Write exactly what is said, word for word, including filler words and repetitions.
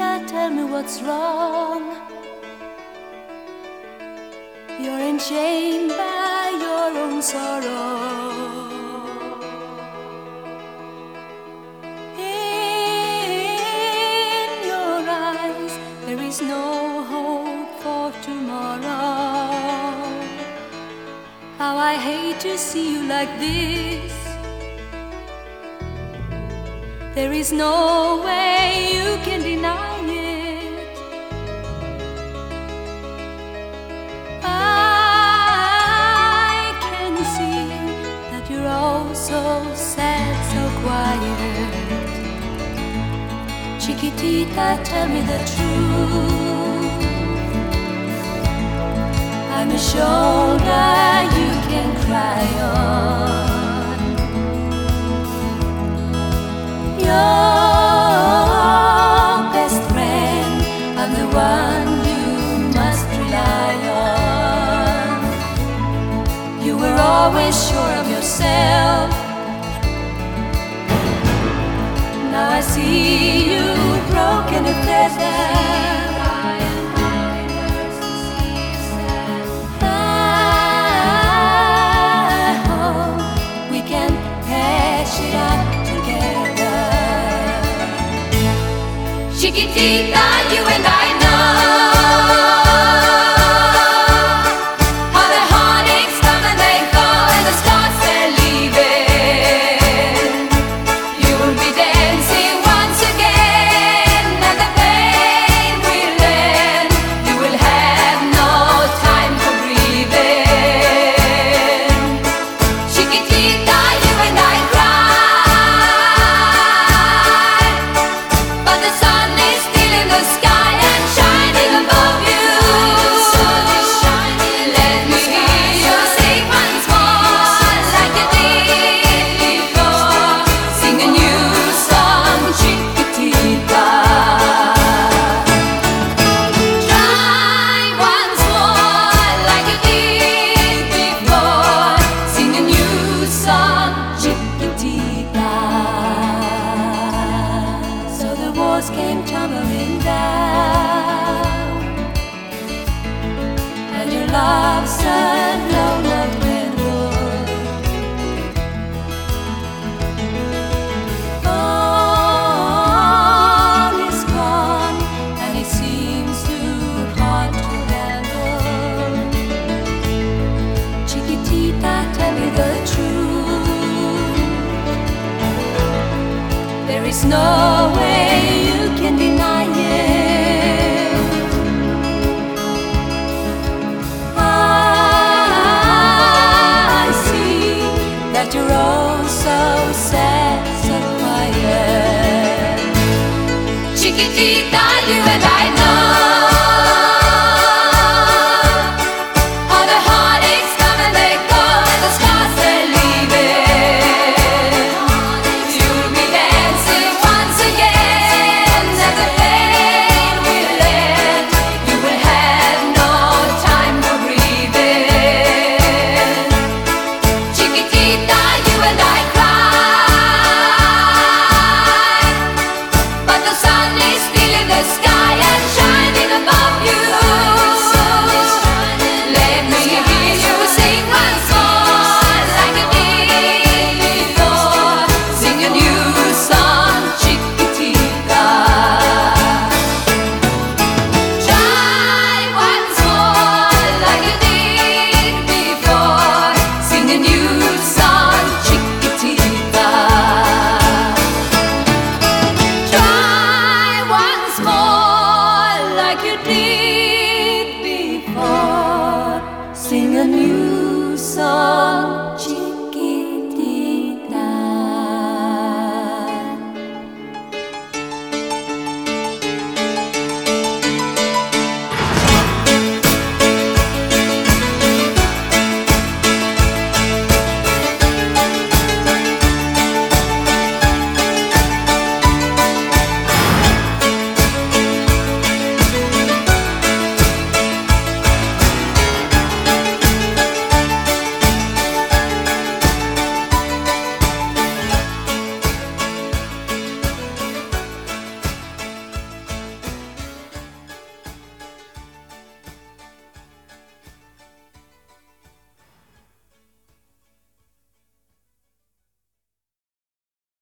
Chiquitita, tell me what's wrong. You're enchained by your own sorrow. In your eyes there is no hope for tomorrow. How I hate to see you like this. There is no way you can deny it. I can see that you're all so sad, so quiet. Chiquitita, tell me the truth. I'm a shoulder you can cry on. Your best friend, I'm the one you must rely on. You were always sure of yourself. Now I see you broken and feather. Chiquitita, you and I know how the heartaches come and they go, and the stars they're leaving. You will be dancing once again, and the pain will end. You will have no time for breathing. Chiquitita, you and I cry, but the sun the sky and shining above you. Let me hear you sing once more like you did before. Sing a new song, Chiquitita. Try once more like you did before. Sing a new song, Chiquitita. So the walls came tumbling down, and your love said no love dwindled. All is gone, and it seems too hard to handle. Chiquitita, tell me the truth. There is no way you can deny it. I see that you're all so sad, so quiet. Chiquitita, you and I know how the heartaches come and they go, and the scars they're leaving. You'll be dancing once again, and the pain will end. You will have no time for breathing. Chiquitita, you and I cry, but the sun is still in the sky and shining above you. Let me hear you sing once more like you did before. Sing a new song, Chiquitita. Try once more like you did before. Sing a new song, Chiquitita. Try once more like you did